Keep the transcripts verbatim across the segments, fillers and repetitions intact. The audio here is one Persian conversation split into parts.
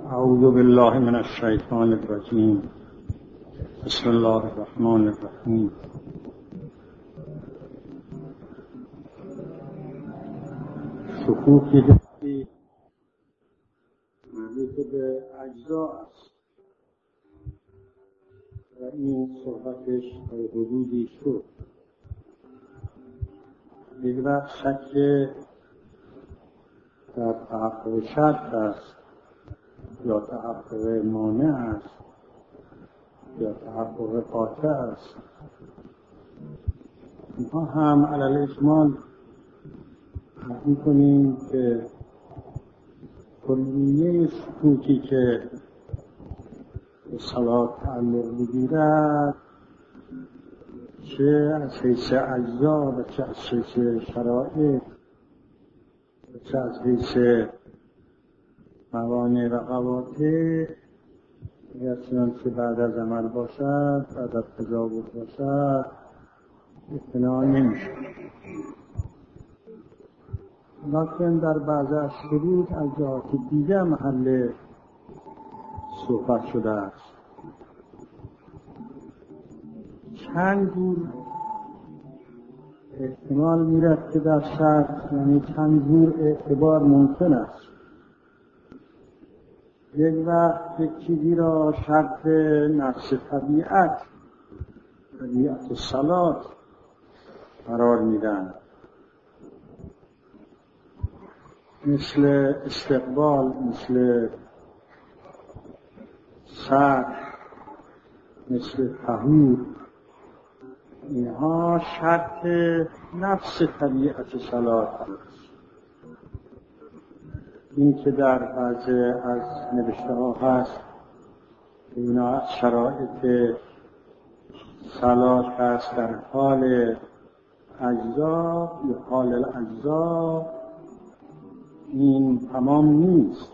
اعوذ بالله من الشیطان الرجیم. بسم الله الرحمن الرحیم. شکوکی دستی مربوط به اجزا است و این صحبتش تا حدودی شد. یک وقت شک در تحقق شرط است یا تحقق مانع است یا تحقق قاطع است. ما هم علی الاجمال می‌کنیم که کلیه شکوکی که به صلاة تعلق بگیرد، چه از حیث اجزا و چه از حیث شرایط و چه از حیث موانع و قواطع، اگر چنانچه بعد از عمل باشد، بعد از تجاوز باشد، اطلاع نمیشه. لیکن در بعض از شروط از جهات دیگر محل صحبت شده است. چند جور احتمال میرد که در شرط، یعنی چند جور اعتبار ممکن است. یک وقت یک چیزی را شرط نفس طبیعت، طبیعت صلاة قرار میدن، مثل استقبال، مثل سطح، مثل طهور. اینها شرط نفس طبیعت صلاة است. این که در بعضی از نوشته ها هست که اینا شرایط صلاة است در حال اجزا یا حال الاجزا، این تمام نیست.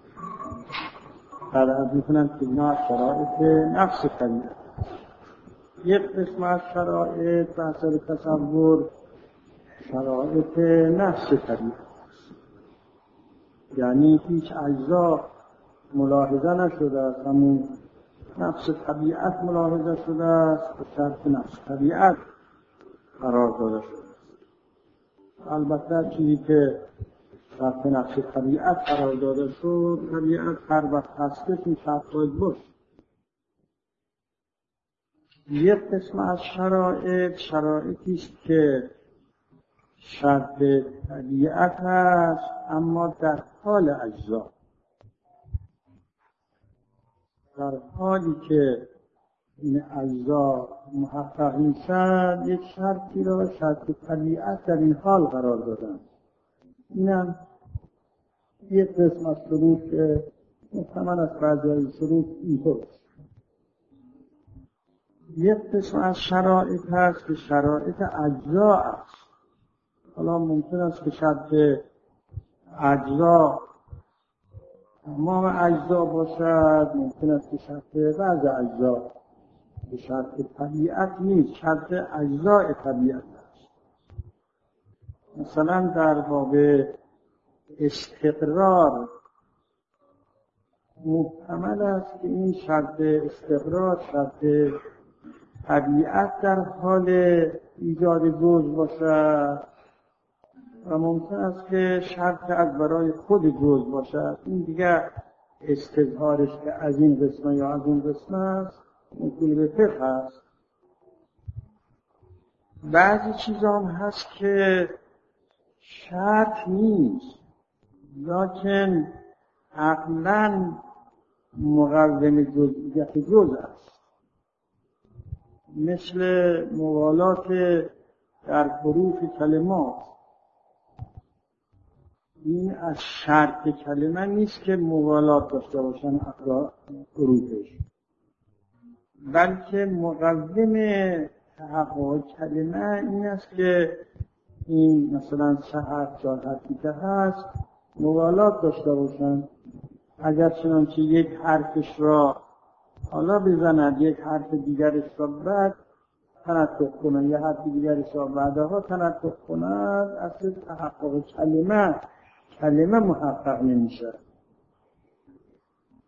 فرض میکنن که اینا شرایط نفس طبیعت. یک قسم از شرایط به حسب تصور شرایط نفس طبیعت، یعنی هیچ اجزا ملاحظه نشده است، همون نفس طبیعت ملاحظه شده است، به شرط نفس طبیعت قرار داده شده است. البته چیزی که شرط نفس طبیعت قرار داده شد، طبیعت هر وقت هستش این شرط باید باشه. یک قسم از شرایط شرایطی است که شرط طبیعت است اما در حال اجزا، در حالی که این اجزا محقق میشن، یک شرطی را شرط طبیعت در این حال قرار دادن. اینم یک قسم از شروط که محتمل است بعضی از شروط اینطور است. یک قسم از شرایط هست که شرایط اجزا است. حالا ممکن است که شرط اجزا تمام اجزا باشد، ممکن است که شرط بعض اجزا به شرط طبیعت نیست، شرط اجزا طبیعت است. مثلا در باب استقرار محتمل است که این شرط استقرار شرط طبیعت در حال ایجاد جزء باشد و ممکن است که شرط از برای خود جزء باشد. این دیگر استظهارش که از این قسمه یا از اون قسمه است ممکن به فقه است. بعضی چیزا هم هست که شرط نیست، لیکن عقلاً مقوم جزئیت جزء است، مثل موالات در حروف کلمات. این از شرط کلمه نیست که موالات داشته باشن حروفش، بلکه مقوم تحقق کلمه این است که این مثلا سه حرف چهار حرفی که هست موالات داشته باشن. اگر چنانچه یک حرفش را حالا بزند، یک حرف دیگرش را بعد تنطق کنند، یک حرف دیگرش را بعدها تنطق کنند، اصل تحقق کلمه کلمه محقق نمیشه.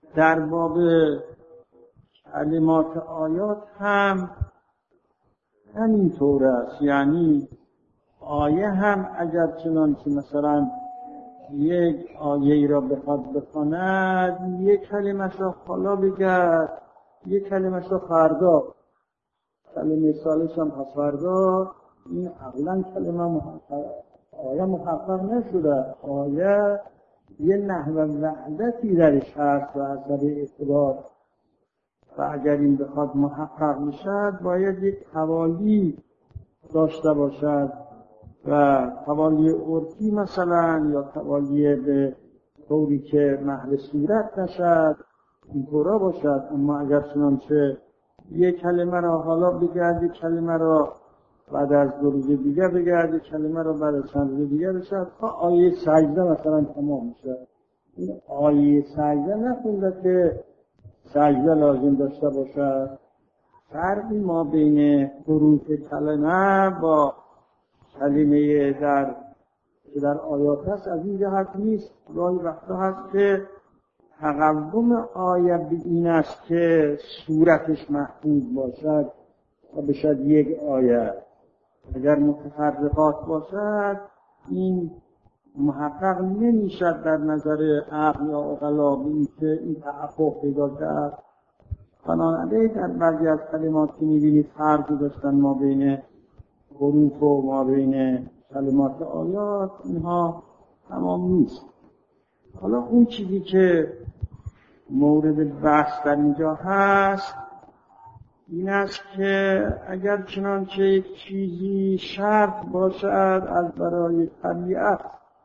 در باب کلمات آیات هم همینطور است. یعنی آیه هم اگر چنانچه مثلا یک آیه را بخواد بخواند، یک کلمش را حالا بگرد، یک کلمش را فردا، کلمه سالش هم پس فردا، این عقلا کلمه محقق آیه محقق نشده. آیه یه نحو وحدتی درش هست و از در اعتبار، و اگر این بخواد محقق بشد باید یک حوالی داشته باشد و حوالی عرفی مثلا، یا حوالی به طوری که محل صورت نشد اینطورا باشد. اما اگر چنانچه یک کلمه را حالا بگرد، یک کلمه را بعد از دو روز دیگه بگرد، یک کلمه را بعد از چند روز دیگه بشد، تا آیه سجده مثلا تمام میشه. این آیه سجده نخونده که سجده لازم داشته باشد. فرقی ما بین حروف کلمه با کلمه در که در آیات هست از این جهت نیست. گاهی وقتا هست که تقوم آیه به این است که صورتش محفوظ باشد و بشد یک آیه. اگر متفرقات باشد این محقق نمیشد در نظر عقل یا عقلا این که این تحقق پیدا کرد. بنابراین در بعضی از کلمات که می‌بینید فرقی داشتن ما بین حروف و ما بین کلمات آیات، اینها تمام نیست. حالا اون چیزی که مورد بحث در اینجا هست این است که اگر چنانچه یک چیزی شرط باشد از برای طبیعت،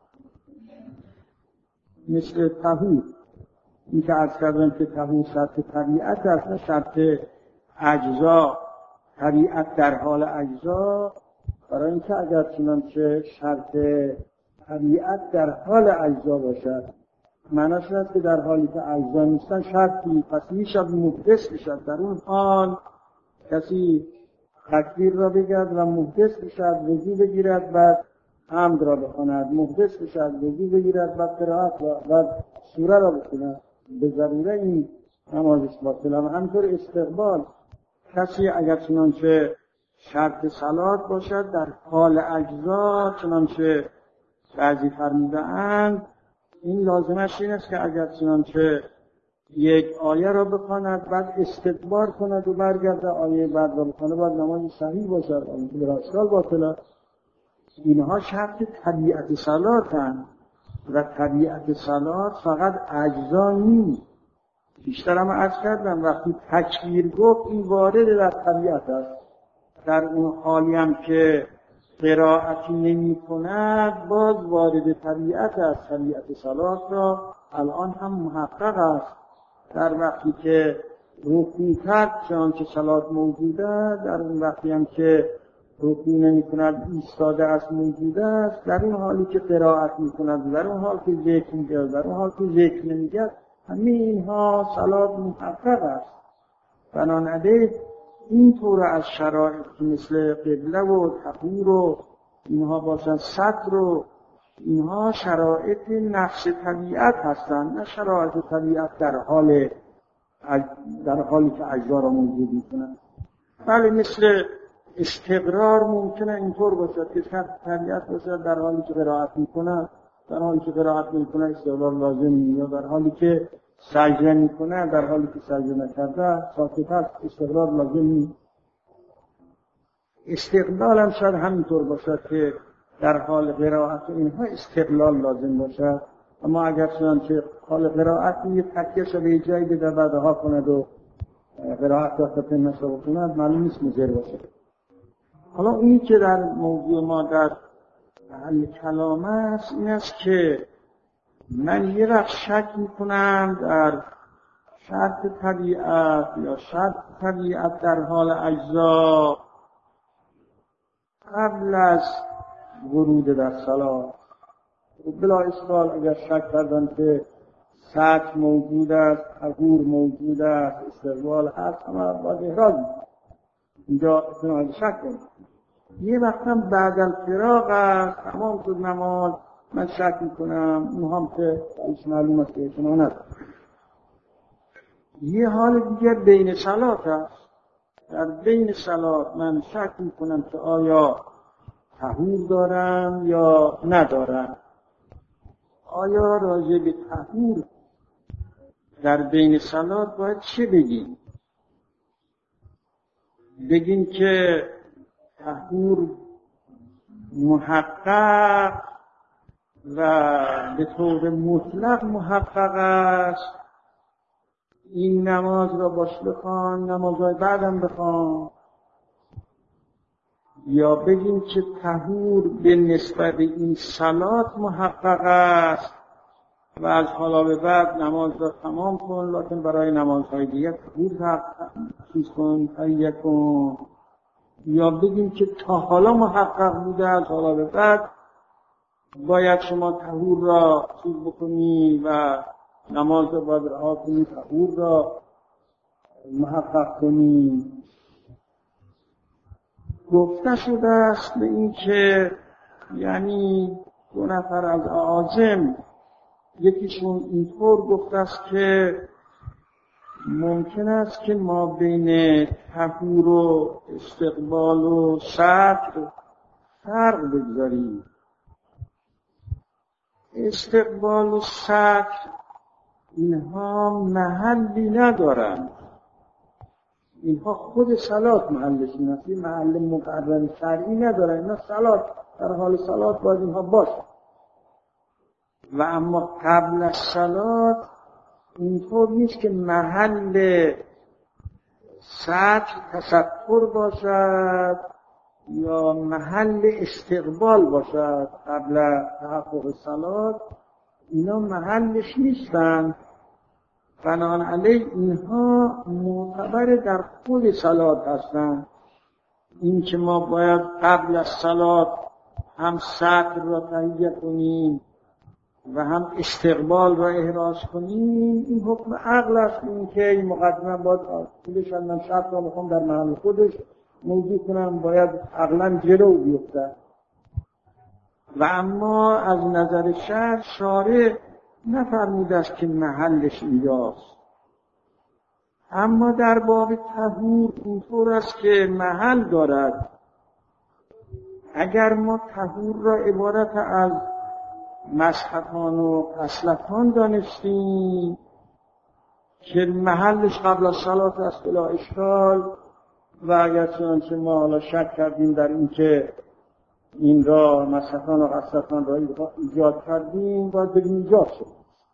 مثل طهور، این که عرض کردم که طهور شرط طبیعت است نه شرط اجزا. طبیعت در حال اجزا، برای اینکه اگر چنانچه شرط طبیعت در حال اجزا باشد، معناش است که در حالی که اجزا نیستن شرطی، پس میشد محدث بشد. در اون حال کسی تکبیر را بگرد و محدث بشد، وضو بگیرد بعد حمد را بخواند، محدث بشد، وضو بگیرد بعد قرائت را بعد سوره را بخواند، به ضروره این نمازش باطل. و همینطور استقبال، کسی اگر چنانچه شرط صلات باشد در حال اجزا، چنانچه بعضی فرموده‌اند، این لازمش این است که اگر چنانچه یک آیه را بخواند بعد استدبار کند و برگرده آیه بعد را بخواند، باید نماز صحیح باشد، آنکه را اشکال باطل. اینها شرط طبیعت صلاتند و طبیعت صلات فقط اجزا نیست. بیشتر هم عرض کردم وقتی تکبیر گفت این وارد در طبیعت است. در اون حالی هم که قرائتی نمی کند باز وارد طبیعت است. طبیعت صلات را الان هم محقق است. در وقتی که رکوع کرد چنانچه صلات موجوده، در اون وقتی هم که رکوع نمی کند ایستاده است موجوده است، در اون حالی که قرائت می کند، در اون حال که ذکر می کند، در اون حال که ذکر نمی کند، همه اینها صلات محقق است. بنابراین این طور از شرایط مثل قبله و طهور و اینها باشند، ستر و اینها شرایط نفس طبیعت هستند، نه شرایط طبیعت در حال در حالی که اجزا را موجود می‌کنند. بله مثل استقرار ممکنه اینطور باشد که شرط طبیعت باشد در حالی که قرائت می‌کند، در حالی که قرائت می‌کند استقرار لازم نیست، یا در حالی که سجده می‌کند در حالی که سجده نکرده ساکت است استقرار لازم نیست. استقلال هم شاید همینطور باشد که در حال قرائت اینها استقلال لازم باشد، اما اگر چنانچه حال قرائت یه تکیه به جایی بده بعدها کند و قرائت را ختم نشه کند، معلوم نیست مضر باشد. حالا اونی که در موضوع ما در حل کلام است این است که من یه وقت شک میکنم در شرط طبیعت یا شرط طبیعت در حال اجزا قبل از ورود در صلات. بلا اشکال اگر شک کردن که سطح موجود است، حضور موجود است، استقبال هست، همه باید احراز میکنم. اینجا احتمال شک کنم. یه وقتم بعد الفراغ است، تمام شد نماز، من شک میکنم، اون هم که ایش معلوم است که ایشنا ندارم. یه حال دیگر بین صلات هست. در بین صلات من شک میکنم که آیا طهور دارم یا ندارم. آیا راجع به طهور در بین صلات باید چه بگیم؟ بگیم که طهور محقق و به طور مطلق محقق است، این نماز را باش بخوان، نمازهای بعدم بخوان، یا بگیم که طهور به نسبت این صلات محقق است و از حالا به بعد نماز را تمام کن، لکن برای نمازهای دیگر طهور چیز کن، تهیه کن، یا بگیم که تا حالا محقق بوده، از حالا به بعد باید شما طهور را چیز بکنی و نماز را باید رها کنی، طهور را محقق کنی. گفته شده است به این که یعنی دو نفر از اعاجم یکیشون اینطور گفته است که ممکن است که ما بین طهور و استقبال و ستر فرق بگذاریم. استقبال و ستر اینها محلی ندارند، اینها خود صلات محلشون است، این محل مقرر شرعی ندارن، اینا صلات در حال صلات باید اینها باشه. و اما قبل از صلات اینطور نیست که محل ستر تستر باشد یا محل استقبال باشد. قبل تحقق صلات اینا محلش نیستند، بنابراین اینها معتبر در خود صلات هستند. این که ما باید قبل از صلات هم ستر را تهیه کنیم و هم استقبال را احراز کنیم، این حکم عقل است. این که این مقدمه باید خودش من شرط را میخوام در محل خودش موضوع کنم، باید عقلا جلو بیفته. و اما از نظر شرع شارع نفرموده است که محلش اینجاست. اما در باب طهور اینطور است که محل دارد. اگر ما طهور را عبارت از مسحتان و غسلتان دانستیم که محلش قبل از صلات است بلا اشکال، و اگر چنانچه ما حالا شک کردیم در این که این را مسحتان و غسلتان را ایجاد کردیم باید بگیم ایجاد شد.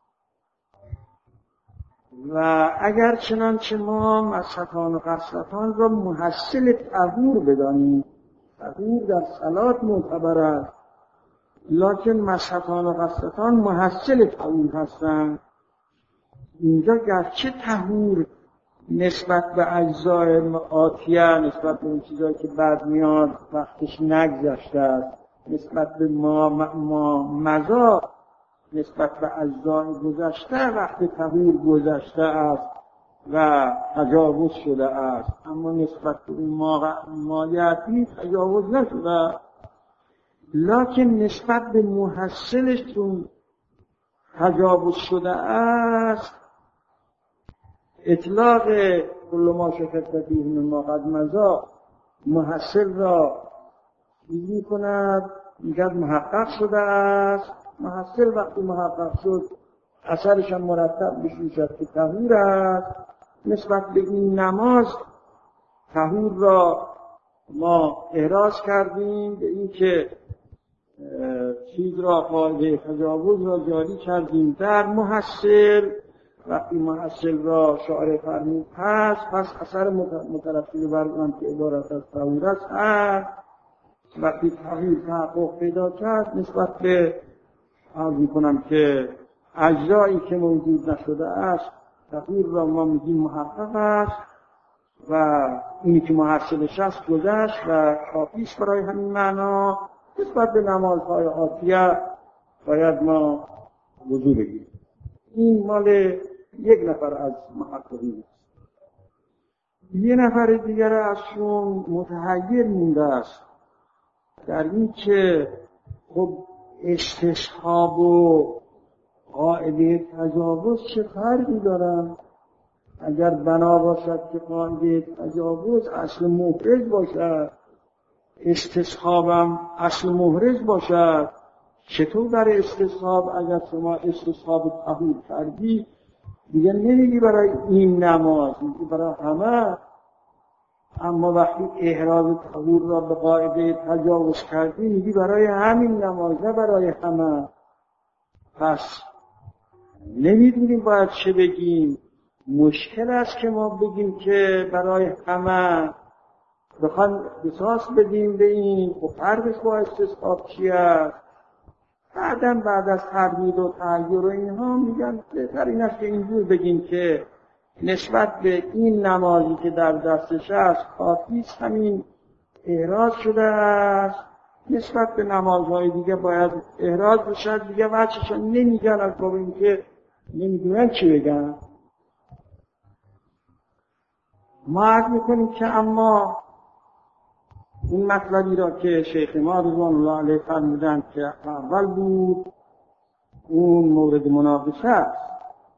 و اگر چنانچه ما مسحتان و غسلتان را محصل طهور بدانیم، طهور در صلات معتبر است، لکن مسحتان و غسلتان محصل طهور هستند. اینجا گرچه طهور نسبت به اجزای آتیه، نسبت به اون چیزایی که بعد میاد وقتش نگذشته است، نسبت به ما ما مزا، نسبت به اجزای گذشته وقت طهور گذشته است و تجاوز شده است، اما نسبت به اون مایعاتی تجاوز نشده. لکن نسبت به محصلش چون تجاوز شده است، اطلاق کل ما شکت فیه من ما قد مضی محصل را می کند، میگه محقق شده است. محصل وقتی محقق شد اثرش هم مرتب بشوشد که طهور است. نسبت به این نماز طهور را ما احراز کردیم، به این که چیز را قاعده تجاوز را جاری کردیم در محصل. وقتی محصل را شارع فرمود هست، پس اثر مترتب بر آن که عبارت از طهور است هست. وقتی طهور تحقق پیدا کرد، نسبت به عرض میکنم که اجزایی که موجود نشده است طهور را ما میگیم محقق است و اینی که محصلش است گذشت و کافیست. برای همین معنا نسبت به نمازهای آتیه باید ما وضو بگیریم. این مال یک نفر از محققین است. یه نفر دیگر ازشون متحیر مونده است در این که خب استصحاب و قاعده تجاوز چه فرقی دارن؟ اگر بنا باشد که قاعده تجاوز اصل محرز باشد، استصحابم اصل محرز باشد، چطور برای استصحاب اگر شما استصحاب طهور کردی دیگه نمیگی برای این نماز، میگی برای همه. اما وقتی احراز طهور را به قاعده تجاوز کردی میگی برای همین نماز نه برای همه. پس نمیدونیم باید چه بگیم. مشکل است که ما بگیم که برای همه بخوان قصاص بدیم به این و فرقش با استصحاب چی است. بعداً بعد از تردید و تغییر و اینها میگن بهتر این است که اینجور بگیم که نسبت به این نمازی که در دستش است کافی است همین احراز شده است، نسبت به نمازهای دیگه باید احراز بشد دیگه. بچه‌شون نمیگن از باب این که نمیدونن چی بگن. ما عرض میکنیم که اما این مطلبی را که شیخ ما رضوان الله علیه فرمودند که اول بود اون مورد مناقشه است.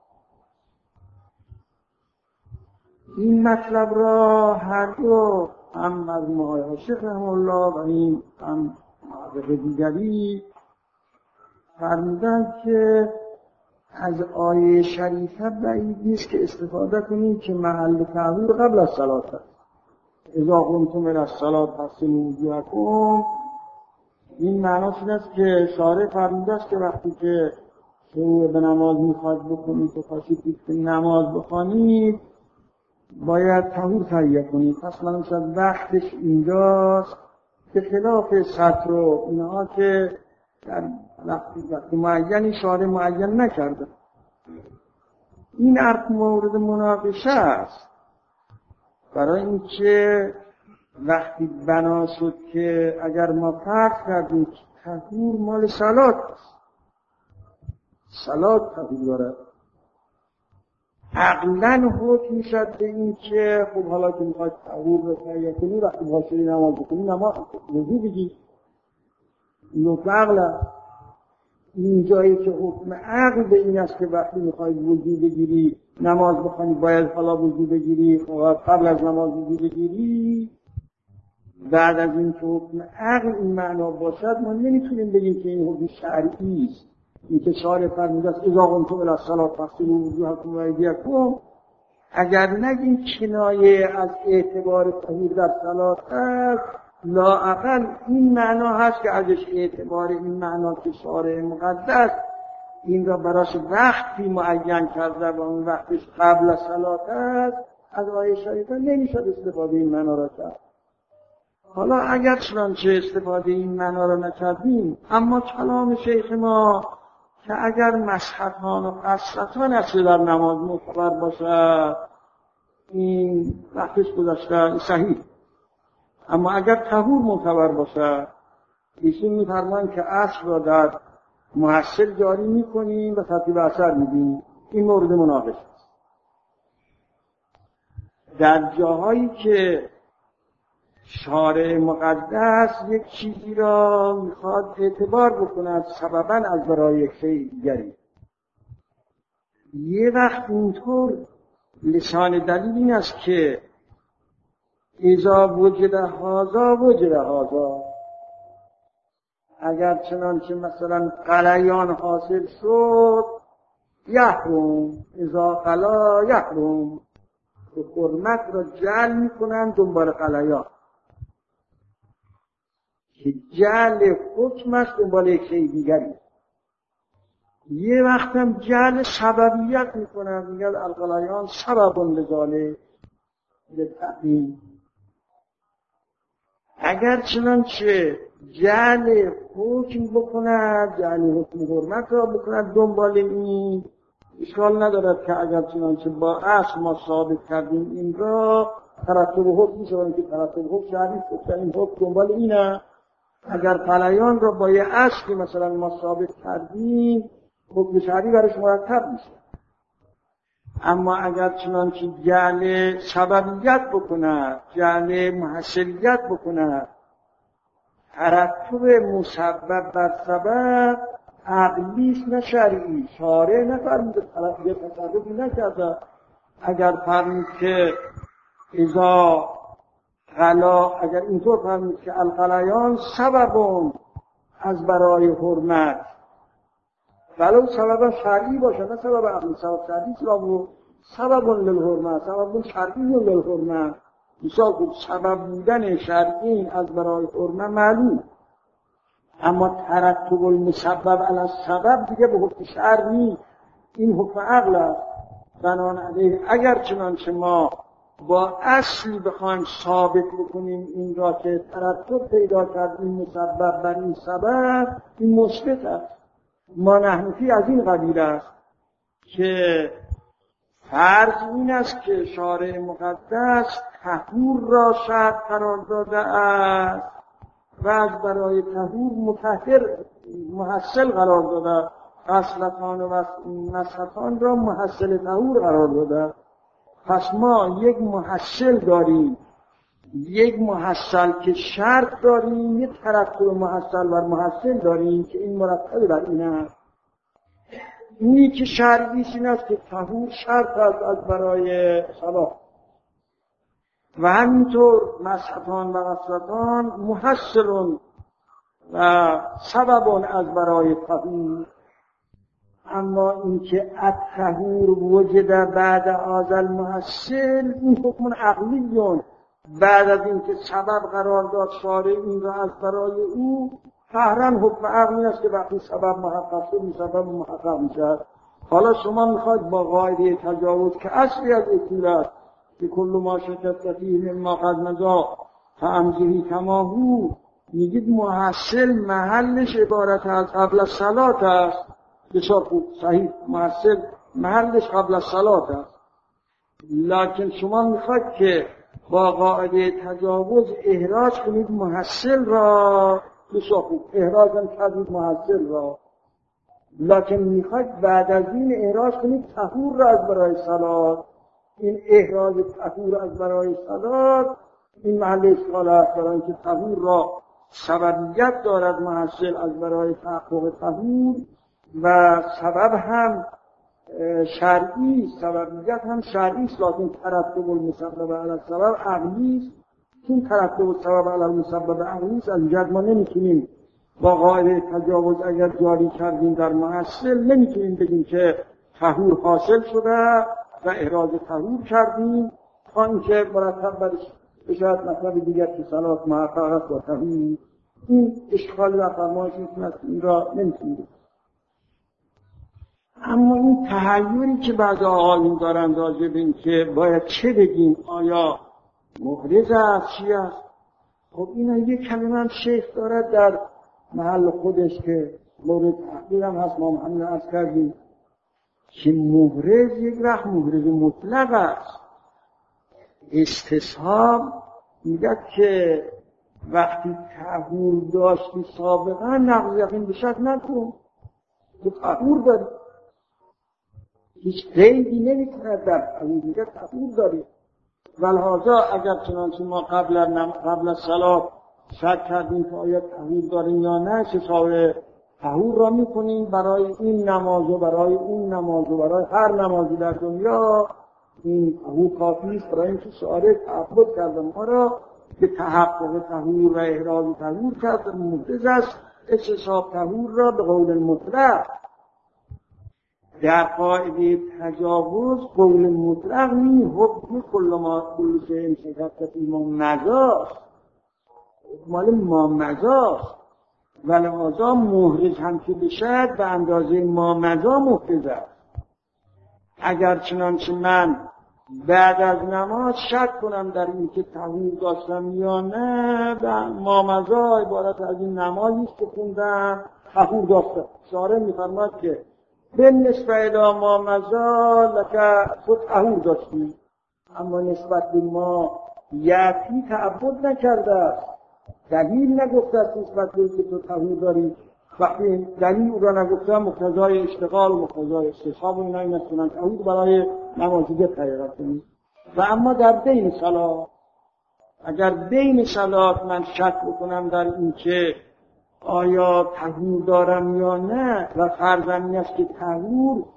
این مطلب را هر دو هم مرحوم آقای حاشق رحمه الله و این هم معرف دیگری فرمودند که از آیه شریفه بعید نیست که استفاده کنیم که محل تأویل قبل از صلات است. اذا قمتم الی الصلاة فاغسلوا وجوهکم، این معناش این است که شارع فرموده است که وقتی که شروع به نماز میخواد بکنید و خواستید که نماز بخوانید باید طهور تهیه کنید. پس من شاید وقتش اینجاست، به خلاف سطر و اینها که در وقتی وقتی معینی شارع معین نکرده. این عرض مورد مناقشه است، برای اینکه وقتی بنا شد که اگر ما فرض کردیم که طهور مال صلات است، صلات طهور دارد، عقلاً حکم میشد به این که خب حالا که میخواید طهور رو تهیه کنی وقتی باشی نماز بکنی نماز وضو بگی. نکته عقل این جایی که حکم عقل به این است که وقتی میخواید وضو بگیری نماز بخوانی باید حالا وضو بگیری، قبل از نماز وضو بگیری. بعد از این که حکم عقل این معنا باشد ما نمیتونیم بگیم که این حکم شرعی است. این که شارع فرموده است اذا قمتم الی الصلاة فاغسلوا وجوهکم و ایدیکم، اگر نگیم کنایه از اعتبار طهور در صلات است، لااقل این معنا هست که ازش اعتبار این معنا که شارع مقدس این را براش وقتی معین کرده و اون وقتش قبل از صلات است، از آیه شریفه نمیشد استفاده این معنا را کرد. حالا اگر چنانچه استفاده این معنا را نکردیم، اما کلام شیخ ما که اگر مسحتان و قصتان اصل در نماز معتبر باشد این وقتش گذاشته صحیح، اما اگر طهور معتبر باشد ایشون می‌فرمایند که اصل را در محصل جاری می‌کنیم و ترتیب اثر می‌دیم. این مورد مناقشه است. در جاهایی که شارع مقدس یک چیزی را میخواد اعتبار بکند سبباً از برای یک شیء دیگری، یه وقت اینطور لسان دلیل این است که اذا وجد هذا وجد هذا، اگر چنانچه مثلا قلیان حاصل شد یحرم، اذا قلا یحرم، که حرمت را جعل میکنن دنبال قلیان، که جعل حکم است دنبال یک شیء دیگری. یه وقت هم جعل سببیت میکنن، میگن القلیان سبب لذالک للتحریم. اگر چنانچه جعل حکم بکند، جعل حکم حرمت را بکند دنبال این، اشکال ندارد که اگر چنانچه با اصل ما ثابت کردیم این را ترتب حکم میشه که ترتب حکم شرعی است، این حکم دنبال اینه. اگر قلیان را با یه اصلی مثلا ما ثابت کردیم حکم شرعی برش مرتب میشه. اما اگر چنانچه جعل سببیت بکند، جعل محصلیت بکند، ترتب مسبب بر سبب عقلیست نه شرعی، شارع نفرموده، یه تصرفی نکرده، اگر فرمید که اذا غلا، اگر اینطور فرمید که الغلیان سببون از برای حرمت، ولو سبب شرعی باشه نه سبب عقلی، سبب شرعی سبب سببون للحرمت، سببون شرعی للحرمت. مثال بود سبب بودن شرعی از برای حرمت معلوم، اما ترتب المسبب علی السبب دیگه به حکم شرع نیست، این حکم عقل است. بنابراین اگر چنانچه ما با اصلی بخوایم ثابت بکنیم این را که ترتب پیدا کرد این مسبب بر این سبب، این مثبت است. ما نحنفی از این قبیل است که فرض این است که شارع مقدس طهور را شرط قرار داده است و از برای طهور مطهر محصل قرار داده، خصلتان و نسختان را محصل طهور قرار داده. پس ما یک محصل داریم، یک محصل که شرط داریم، یک ترتب محصل و محصل داریم که این مرتب بر این است. اینی که شرعی این است که طهور شرط است از برای صلاح و همینطور مسحتان و غسلتان محصلون و سببون از برای طهور. اما اینکه الطهور وجد بعد از المحصل، این حکم عقلیون، بعد از اینکه سبب قرار داد شارع این را از برای او، قهرن حکم عقلی است که وقتی سبب محقق شد این سبب محقق میشد. حالا شما میخواید با قاعده تجاوز که اصلی از اصول است که کل ما شکست فیه مما قد مضی فامضی کما هو، میگید محصل محلش عبارت از قبل الصلات است. بسیار خوب، صحیح، محصل محلش قبل الصلات است. لکن شما میخواید که با قاعده تجاوز احراج کنید محصل را، بسیار خوب، احراج کنید محصل را، لکن میخواید بعد از این احراج کنید طهور را از برای صلات. این احراج طهور از برای صلات این محل اشکال است، برای اینکه طهور را سببیت دارد محصل از برای تحقق طهور و سبب هم شرعی، سببیت هم شرعی است، لکن ترتب المسبب علی السبب عقلی است. چون ترتب السبب علی المسبب عقلی است، از جد ما نمیتونیم با قاعده تجاوز اگر جاری کردیم در محصل نمیتونیم بگیم که طهور حاصل شده و احراز طهور کردیم تا اینکه مرتب برش بشود مطلب دیگر که صلات محقق است و طهور. این اشکال در فرمایش است، این را نمیتونیم. اما این تحیری که بعض آقایون دارند راجع به این که باید چه بگیم، آیا محرز است چی است، خب اینا یک کلمه هم شیخ دارد در محل خودش که مورد تحقیر هم هست، ما همین عرض کردیم که محرز یک رخ محرز مطلق است. استصحاب میگه که وقتی طهور داشتی سابقا نقض یقین به شک نکن، تو طهور داری، هیچ قیدی نمیتونه در طهور، میگه طهور داری. ولهذا اگر چنانچه ما قبل قبل از صلات شک کردیم که آیا طهور داریم یا نه، حساب طهور را میکنیم برای این نماز و برای اون نماز و برای هر نمازی در دنیا. این طهور کافی است برای اینکه شارع تعبد کرده ما را به تحقق طهور و احراز طهور کرده. محرز است استصحاب طهور را به قول مطلق. در قاعده تجاوز قول مطلق نی، حکم کل ما کل شیء شکست فیه مضی، مال ما مضی، ولهذا محرز هم که بشد به اندازه ما مضی محرز است. اگر چنانچه من بعد از نماز شک کنم در این که طهور داشتم یا نه، ما مضی عبارت از این نمازی است که خوندم طهور داشتم. شارع می‌فرماید که به نسبت الی ما مضی لکه تو طهور داشتی، اما نسبت به ما یعطی تعبد نکرده است، دلیل نگفته است نسبت به که تو طهور داری. وقتی دلیل او را نگفته مقتضای اشتغال و مقتضای استصحاب و اینا این است که طهور برای نمازیت حقیقت کنید. و اما در بین صلات، اگر بین صلات من شک بکنم در این که آیا طهور دارم یا نه و فرض این است که طهور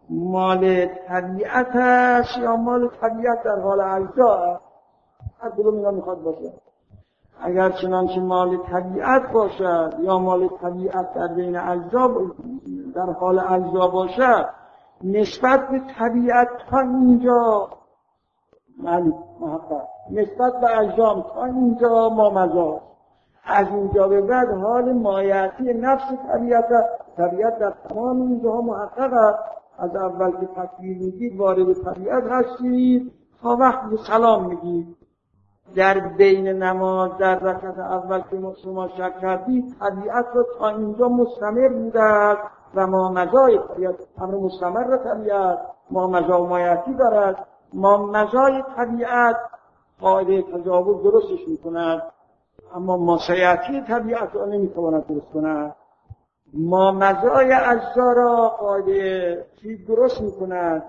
مال طبیعت است یا مال طبیعت در حال اجزا است. هر کدوم اینا میخواد باشه. اگر چنانچه مال طبیعت باشد یا مال طبیعت در بین اجزا در حال اجزا باشد، نسبت به طبیعت تا اینجا معلوم محقق، نسبت به اجزا تا اینجا مامزا، از اینجا به بعد حال مایعاتی نفس طبیعت طبیعت در تمام اینجاها محقق است. از اول که تکبیر میگید وارد طبیعت هستید تا وقتی سلام میگید. در بین نماز در رکعت اول که شما شک کردید طبیعت رو تا اینجا مستمر بوده است و ما مزای طبیعت امر مستمر طبیعت ما مزا و مایعاتی دارد. ما مزای طبیعت قاعده تجاوز درستش میکند، اما ما سیعتی طبیعت رو نمیتواند درست کند. ما مزای اجزا را قاعده چیز درست میکند،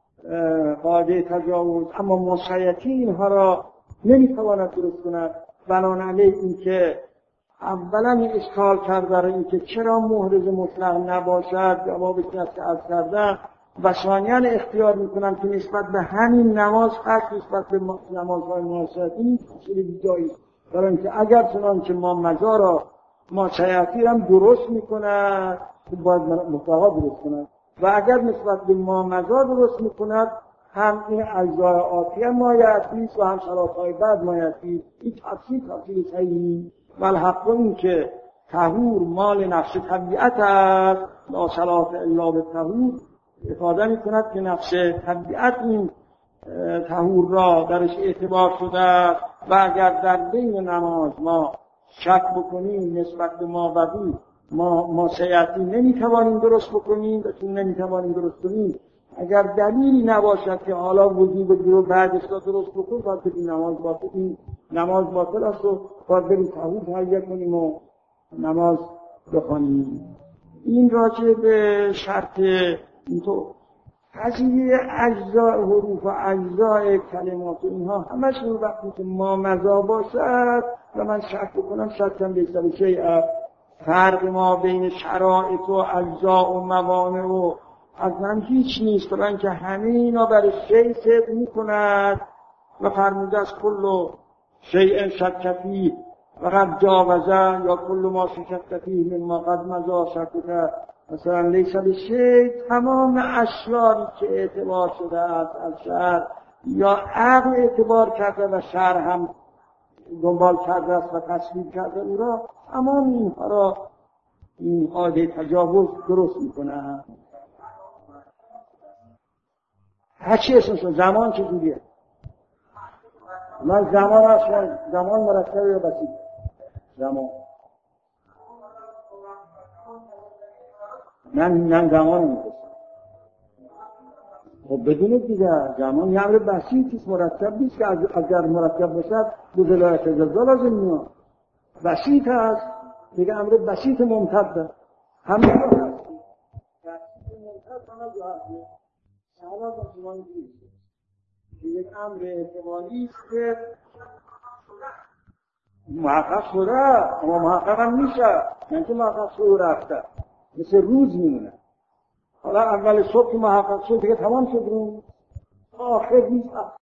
قاعده تجاوز، اما ما سیعتی اینها را نمیتواند درست کند. بنابراین این که اولا این اشکال کرده را این که چرا محرز مطلق نباشد جوابش است که از کردن و ثانیاً اختیار میکنم که نسبت به همین نماز خاص نسبت به نمازهای معاصرین چیزی جایی برای اینکه اگر چنانچه ما مزا را ما سیعتی هم درست میکند باید مطلقا درست کند و اگر نسبت به ما مزا درست میکند هم این اجزای آتی هم مایعاتی و هم صلاتهای بعد مایعاتی. این تفسیر تفسیر صحیحی و الحق این که طهور مال نفس طبیعت است لا صلات الا به طهور افاده میکند که نفس طبیعت این طهور را درش اعتبار شده و اگر در بین نماز ما شک بکنیم نسبت به ما بدی ما ما سیعتی نمیتوانیم درست بکنیم و چون نمیتوانیم درست کنیم اگر دلیلی نباشد که حالا وجود رو بعدش را درست بکنیم باید بگیم نماز باطل این نماز باطل است و باید بریم طهور تهیه کنیم و نماز بخوانیم. این راجع به شرط اینطور قضیه اجزاء حروف و اجزاء کلمات و اینها همشون وقتی که ما مزا باشد و من شک بکنم شکم بیشتر شیء فرق ما بین شرائط و اجزاء و موانع و از من هیچ نیست برای که همه اینا برای شیء صدق میکند و فرموده از کل شیء شک فیه و قد جاوزه یا کل ما شک فیه مما قد مزا شک مثلا لیس به شیء تمام اشیایی که اعتبار شده است از شرع یا عقل اعتبار کرده و شرع هم دنبال کرده است و تصویب کرده او را تمام اینها را این قاعده تجاوز درست میکنه. هرچی اسمشون زمان چجوریه؟ من زمان اصلا زمان مرتب یا بسیط زمان من من زمان می‌خواستم. خب بدونید دیگه زمان یه امر بسیطی است مرتب نیست که اگر مرتب باشد دو ولایت زلزال لازم میاد. بسیط است دیگه امر بسیط ممتد همین هست. بسیط ممتد همه جا هست. شما با زمان نیست. یک امر احتمالی است که محقق شده اما محقق هم میشه نه که محقق شده رفته مثل روز میمونه. حالا اول صبح که محقق شد دیگه تمام شد روز آخر نیست.